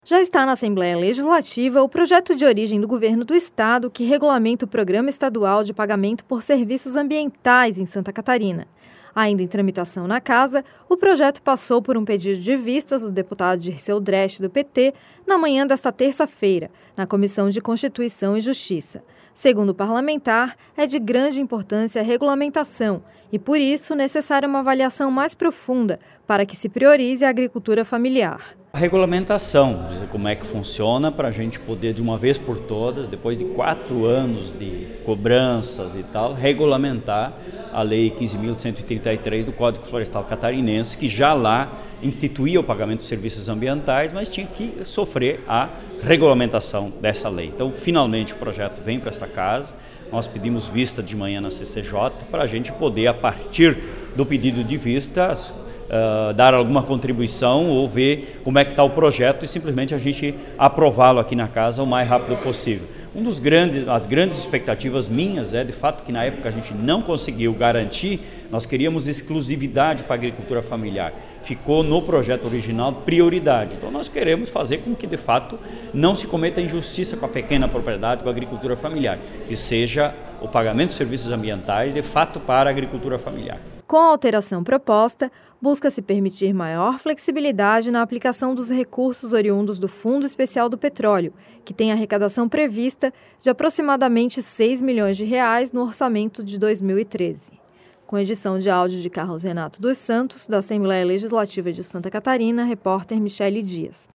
Já está na Assembleia Legislativa o projeto de origem do Governo do Estado que regulamenta o Programa Estadual de Pagamento por Serviços Ambientais em Santa Catarina. Ainda em tramitação na Casa, o projeto passou por um pedido de vistas do deputado Dirceu Dresch, do PT, na manhã desta terça-feira, na Comissão de Constituição e Justiça. Segundo o parlamentar, é de grande importância a regulamentação e, por isso, necessária uma avaliação mais profunda para que se priorize a agricultura familiar. A regulamentação, dizer como é que funciona para a gente poder, de uma vez por todas, depois de 4 anos de cobranças e tal, regulamentar a Lei 15.133 do Código Florestal Catarinense, que já lá instituía o pagamento de serviços ambientais, mas tinha que sofrer a regulamentação dessa lei. Então, finalmente, o projeto vem para esta casa. Nós pedimos vista de manhã na CCJ para a gente poder, a partir do pedido de vistas, dar alguma contribuição ou ver como é que está o projeto e simplesmente a gente aprová-lo aqui na casa o mais rápido possível. As grandes expectativas minhas é de fato que na época a gente não conseguiu garantir, nós queríamos exclusividade para a agricultura familiar. Ficou no projeto original prioridade. Então nós queremos fazer com que de fato não se cometa injustiça com a pequena propriedade, com a agricultura familiar, e seja o pagamento de serviços ambientais de fato para a agricultura familiar. Com a alteração proposta, busca-se permitir maior flexibilidade na aplicação dos recursos oriundos do Fundo Especial do Petróleo, que tem arrecadação prevista de aproximadamente R$ 6 milhões no orçamento de 2013. Com edição de áudio de Carlos Renato dos Santos, da Assembleia Legislativa de Santa Catarina, repórter Michele Dias.